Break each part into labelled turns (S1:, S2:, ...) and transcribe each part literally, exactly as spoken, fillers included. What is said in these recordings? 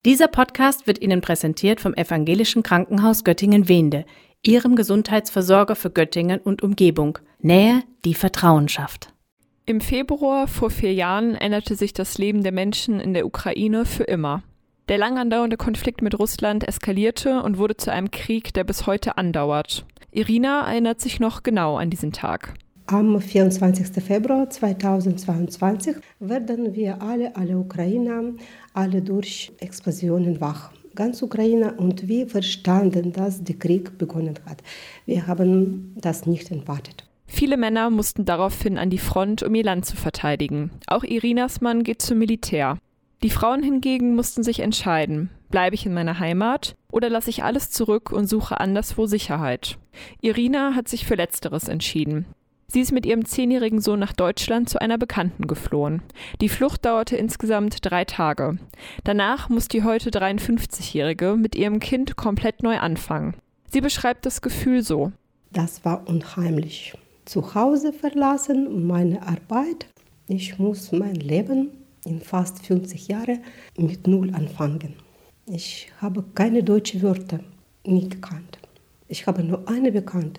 S1: Dieser Podcast wird Ihnen präsentiert vom Evangelischen Krankenhaus Göttingen-Wehnde, Ihrem Gesundheitsversorger für Göttingen und Umgebung. Nähe, die Vertrauen schafft.
S2: Im Februar vor vier Jahren änderte sich das Leben der Menschen in der Ukraine für immer. Der lang andauernde Konflikt mit Russland eskalierte und wurde zu einem Krieg, der bis heute andauert. Irina erinnert sich noch genau an diesen Tag.
S3: Am vierundzwanzigsten Februar zweitausendzweiundzwanzig werden wir alle, alle Ukrainer, alle durch Explosionen wach. Ganz Ukraine und wir verstanden, dass der Krieg begonnen hat. Wir haben das nicht erwartet.
S2: Viele Männer mussten daraufhin an die Front, um ihr Land zu verteidigen. Auch Irinas Mann geht zum Militär. Die Frauen hingegen mussten sich entscheiden, bleibe ich in meiner Heimat oder lasse ich alles zurück und suche anderswo Sicherheit. Irina hat sich für Letzteres entschieden. Sie ist mit ihrem zehnjährigen Sohn nach Deutschland zu einer Bekannten geflohen. Die Flucht dauerte insgesamt drei Tage. Danach muss die heute dreiundfünfzigjährige mit ihrem Kind komplett neu anfangen. Sie beschreibt das Gefühl so:
S3: Das war unheimlich. Zu Hause verlassen, meine Arbeit. Ich muss mein Leben in fast fünfzig Jahren mit Null anfangen. Ich habe keine deutschen Wörter nie gekannt. Ich habe nur eine Bekannte.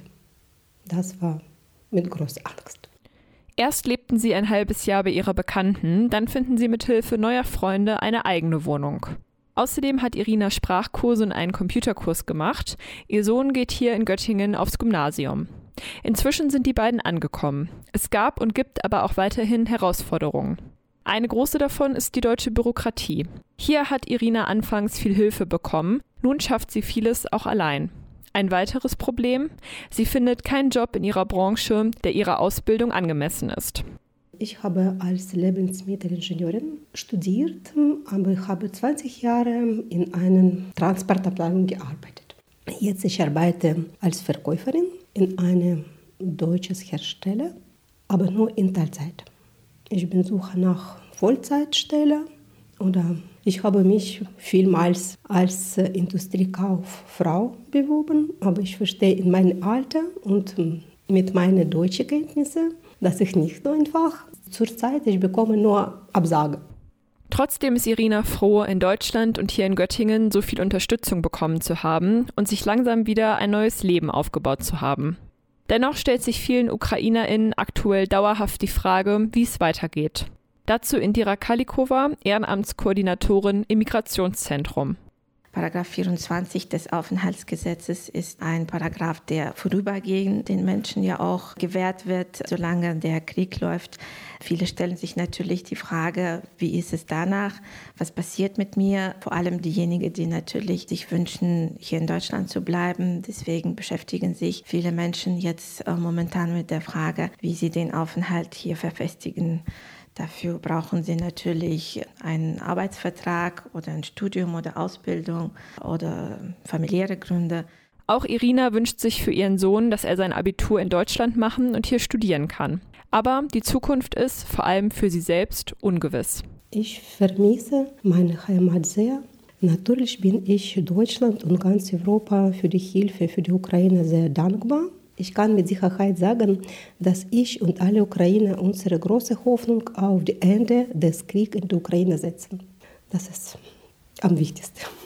S3: Das war mit großer Angst.
S2: Erst lebten sie ein halbes Jahr bei ihrer Bekannten, dann finden sie mit Hilfe neuer Freunde eine eigene Wohnung. Außerdem hat Irina Sprachkurse und einen Computerkurs gemacht. Ihr Sohn geht hier in Göttingen aufs Gymnasium. Inzwischen sind die beiden angekommen. Es gab und gibt aber auch weiterhin Herausforderungen. Eine große davon ist die deutsche Bürokratie. Hier hat Irina anfangs viel Hilfe bekommen, nun schafft sie vieles auch allein. Ein weiteres Problem: Sie findet keinen Job in ihrer Branche, der ihrer Ausbildung angemessen ist.
S3: Ich habe als Lebensmittelingenieurin studiert, aber ich habe zwanzig Jahre in einer Transportabteilung gearbeitet. Jetzt ich arbeite als Verkäuferin in einem deutschen Hersteller, aber nur in Teilzeit. Ich bin suche nach Vollzeitstelle oder ich habe mich vielmals als Industriekauffrau beworben, aber ich verstehe in meinem Alter und mit meinen deutschen Kenntnissen, dass ich nicht so einfach. Zurzeit ich bekomme nur Absage.
S2: Trotzdem ist Irina froh, in Deutschland und hier in Göttingen so viel Unterstützung bekommen zu haben und sich langsam wieder ein neues Leben aufgebaut zu haben. Dennoch stellt sich vielen UkrainerInnen aktuell dauerhaft die Frage, wie es weitergeht. Dazu Indira Kalikova, Ehrenamtskoordinatorin im Migrationszentrum.
S4: Paragraph vierundzwanzig des Aufenthaltsgesetzes ist ein Paragraph, der vorübergehend den Menschen ja auch gewährt wird, solange der Krieg läuft. Viele stellen sich natürlich die Frage, wie ist es danach? Was passiert mit mir? Vor allem diejenigen, die natürlich sich wünschen, hier in Deutschland zu bleiben. Deswegen beschäftigen sich viele Menschen jetzt momentan mit der Frage, wie sie den Aufenthalt hier verfestigen. Dafür brauchen sie natürlich einen Arbeitsvertrag oder ein Studium oder Ausbildung oder familiäre Gründe.
S2: Auch Irina wünscht sich für ihren Sohn, dass er sein Abitur in Deutschland machen und hier studieren kann. Aber die Zukunft ist, vor allem für sie selbst, ungewiss.
S3: Ich vermisse meine Heimat sehr. Natürlich bin ich Deutschland und ganz Europa für die Hilfe für die Ukraine sehr dankbar. Ich kann mit Sicherheit sagen, dass ich und alle Ukrainer unsere große Hoffnung auf das Ende des Krieges in der Ukraine setzen. Das ist am wichtigsten.